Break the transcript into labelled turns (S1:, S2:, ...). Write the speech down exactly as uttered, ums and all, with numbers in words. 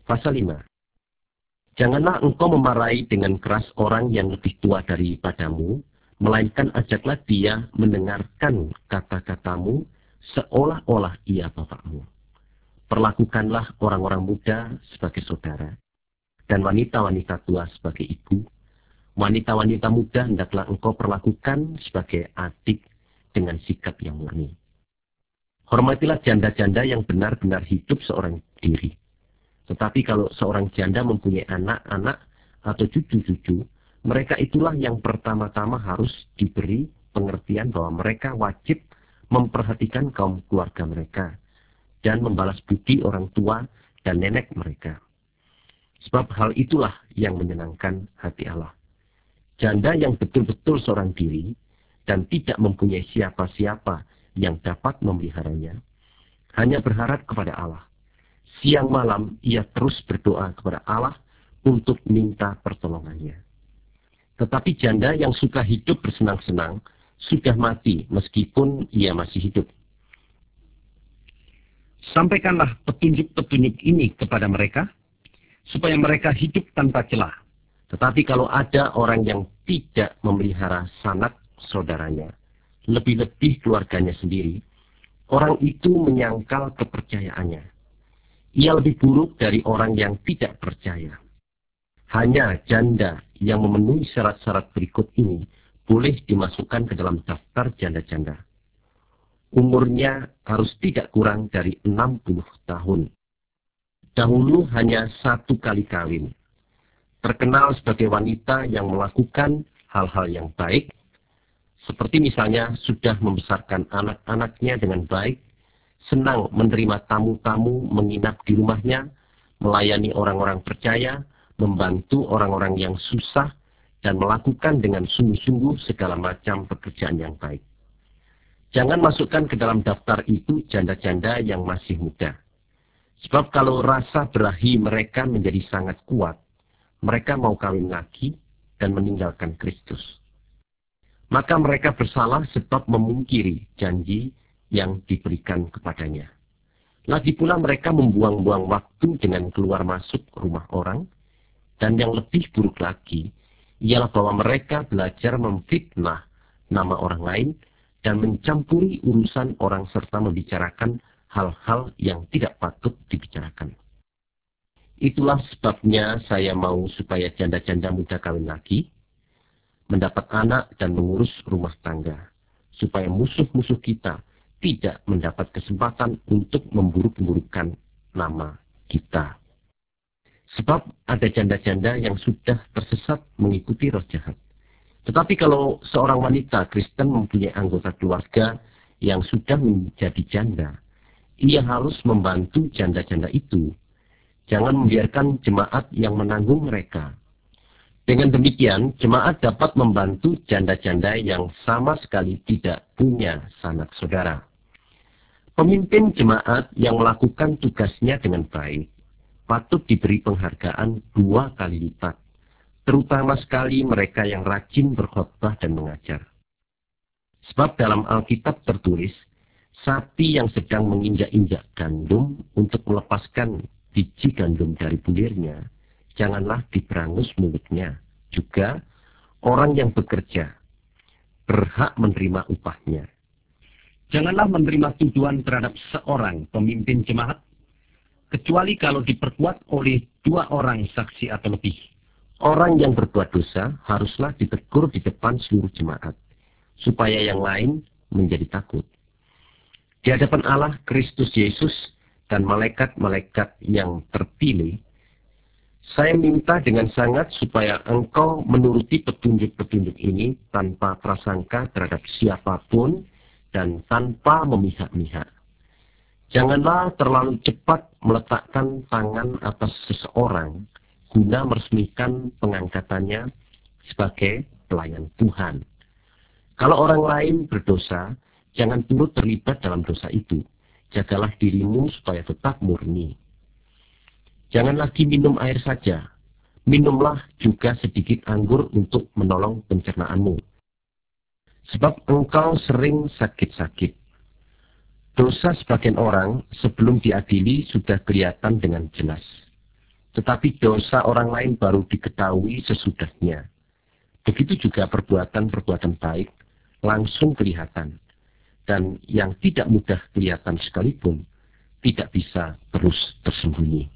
S1: Pasal lima. Janganlah engkau memarahi dengan keras orang yang lebih tua daripadamu, melainkan ajaklah dia mendengarkan kata-katamu seolah-olah ia bapakmu. Perlakukanlah orang-orang muda sebagai saudara, dan wanita-wanita tua sebagai ibu. Wanita-wanita muda hendaklah engkau perlakukan sebagai adik dengan sikap yang murni. Hormatilah janda-janda yang benar-benar hidup seorang diri. Tetapi kalau seorang janda mempunyai anak-anak atau cucu-cucu, mereka itulah yang pertama-tama harus diberi pengertian bahwa mereka wajib memperhatikan kaum keluarga mereka dan membalas budi orang tua dan nenek mereka. Sebab hal itulah yang menyenangkan hati Allah. Janda yang betul-betul seorang diri dan tidak mempunyai siapa-siapa yang dapat memeliharanya, hanya berharap kepada Allah. Siang malam ia terus berdoa kepada Allah untuk minta pertolongannya. Tetapi janda yang suka hidup bersenang-senang sudah mati meskipun ia masih hidup. Sampaikanlah petunjuk-petunjuk ini kepada mereka, supaya mereka hidup tanpa celah. Tetapi kalau ada orang yang tidak memelihara sanak saudaranya, lebih-lebih keluarganya sendiri, orang itu menyangkal kepercayaannya. Ia lebih buruk dari orang yang tidak percaya. Hanya janda yang memenuhi syarat-syarat berikut ini boleh dimasukkan ke dalam daftar janda-janda. Umurnya harus tidak kurang dari enam puluh tahun. Dahulu hanya satu kali kawin. Terkenal sebagai wanita yang melakukan hal-hal yang baik, seperti misalnya sudah membesarkan anak-anaknya dengan baik, senang menerima tamu-tamu menginap di rumahnya, melayani orang-orang percaya, membantu orang-orang yang susah, dan melakukan dengan sungguh-sungguh segala macam pekerjaan yang baik. Jangan masukkan ke dalam daftar itu janda-janda yang masih muda. Sebab kalau rasa berahi mereka menjadi sangat kuat, mereka mau kawin lagi dan meninggalkan Kristus. Maka mereka bersalah sebab memungkiri janji yang diberikan kepadanya. Lagi pula mereka membuang-buang waktu dengan keluar masuk rumah orang, dan yang lebih buruk lagi, ialah bahwa mereka belajar memfitnah nama orang lain, dan mencampuri urusan orang serta membicarakan hal-hal yang tidak patut dibicarakan. Itulah sebabnya saya mau supaya janda-janda muda kawin lagi, mendapat anak dan mengurus rumah tangga, supaya musuh-musuh kita tidak mendapat kesempatan untuk memburuk-burukkan nama kita. Sebab ada janda-janda yang sudah tersesat mengikuti roh jahat. Tetapi kalau seorang wanita Kristen mempunyai anggota keluarga yang sudah menjadi janda, ia harus membantu janda-janda itu. Jangan membiarkan jemaat yang menanggung mereka. Dengan demikian, jemaat dapat membantu janda-janda yang sama sekali tidak punya sanak saudara. Pemimpin jemaat yang melakukan tugasnya dengan baik patut diberi penghargaan dua kali lipat, terutama sekali mereka yang rajin berkhotbah dan mengajar. Sebab dalam Alkitab tertulis, sapi yang sedang menginjak-injak gandum untuk melepaskan biji gandum dari bulirnya, janganlah diberangus mulutnya. Juga orang yang bekerja berhak menerima upahnya. Janganlah menerima tuduhan terhadap seorang pemimpin jemaat, kecuali kalau diperkuat oleh dua orang saksi atau lebih. Orang yang berbuat dosa haruslah ditegur di depan seluruh jemaat, supaya yang lain menjadi takut. Di hadapan Allah, Kristus Yesus, dan malaikat-malaikat yang terpilih, saya minta dengan sangat supaya engkau menuruti petunjuk-petunjuk ini tanpa prasangka terhadap siapapun dan tanpa memihak-mihak. Janganlah terlalu cepat meletakkan tangan atas seseorang guna meresmikan pengangkatannya sebagai pelayan Tuhan. Kalau orang lain berdosa, jangan turut terlibat dalam dosa itu. Jagalah dirimu supaya tetap murni. Jangan lagi minum air saja. Minumlah juga sedikit anggur untuk menolong pencernaanmu. Sebab engkau sering sakit-sakit. Dosa sebagian orang sebelum diadili sudah kelihatan dengan jelas. tetapi dosa orang lain baru diketahui sesudahnya. Begitu juga perbuatan-perbuatan baik langsung kelihatan, dan yang tidak mudah kelihatan sekalipun tidak bisa terus tersembunyi.